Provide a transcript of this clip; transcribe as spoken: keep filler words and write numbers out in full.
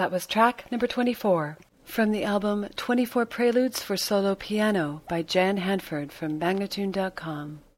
That was track number twenty-four from the album twenty-four Preludes for Solo Piano by Jan Hanford from Magnatune dot com.